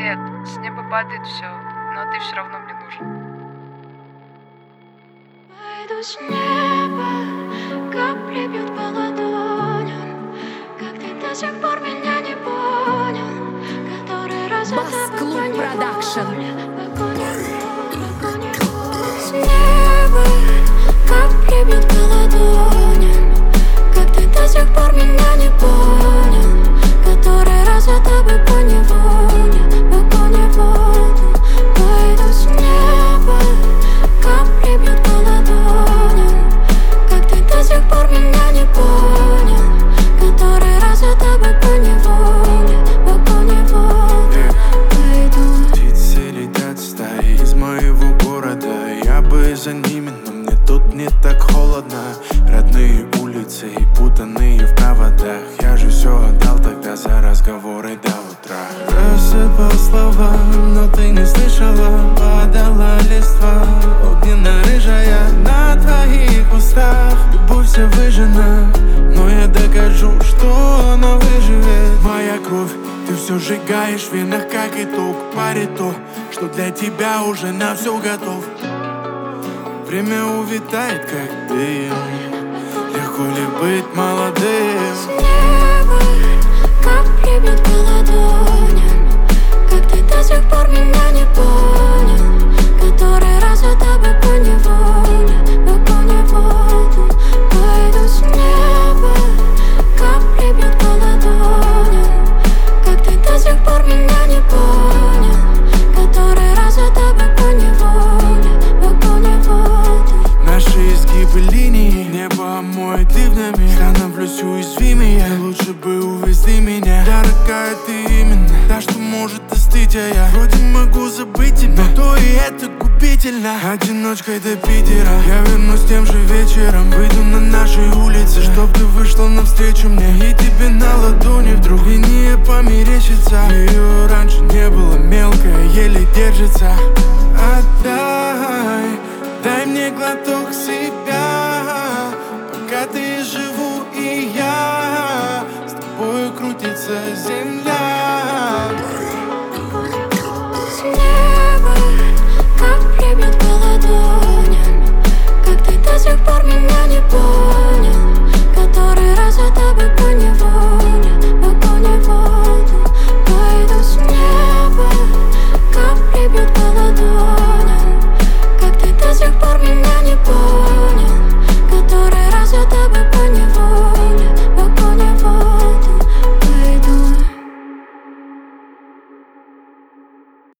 свет, с неба падает все, но ты все равно мне нужен. Пойду с неба, капли бьют по ладоням. Как ты до сих пор меня не понял, который раз Бас-клуб Продакшн. С неба капли бьют по ладоням. Как ты до сих пор меня не понял, который раз за тобой поневоле. Пойду с неба, капли бьют по ладоням. Как ты до сих пор меня не понял, который раз за тобой поневоле. Пойду. Птицы летят стаи из моего города. Я бы за ними, но мне тут не так холодно. Родные улицы и путанные в проводах. Я же все отдал тогда за разговоры до утра. Рассыпал слова, но ты не слышала. Падала листва, огненно-рыжая на твоих устах. Любовь вся выжжена, но я докажу, что она выживет. Моя кровь, ты все сжигаешь в венах, как итог. Пари то, что для тебя уже на все готов. Время увитает, как дым. Легко ли быть молодым? С неба капли бьют по ладоням. Как ты до сих пор меня не понял, который раз за тобой поневоле. Пойду с неба, капли бьют по ладоням. Как ты до сих пор меня не понял, который раз за тобой поневоле. Наши изгибы линии небо омоет ливнями. Становлюсь уязвимее, лучше бы увезли меня. Дорогая, ты именно та, что может остыть, а я вроде могу забыть тебя, но то и это губительно. Одиночкой до Питера я вернусь тем же вечером. Выйду на наши улицы, чтоб ты вышла навстречу мне. И тебе на ладони вдруг линия померещится. Ее раньше не было, мелкая, еле держится. Отдай, дай мне глоток себя, пока ты живу и я с тобою крутится земля.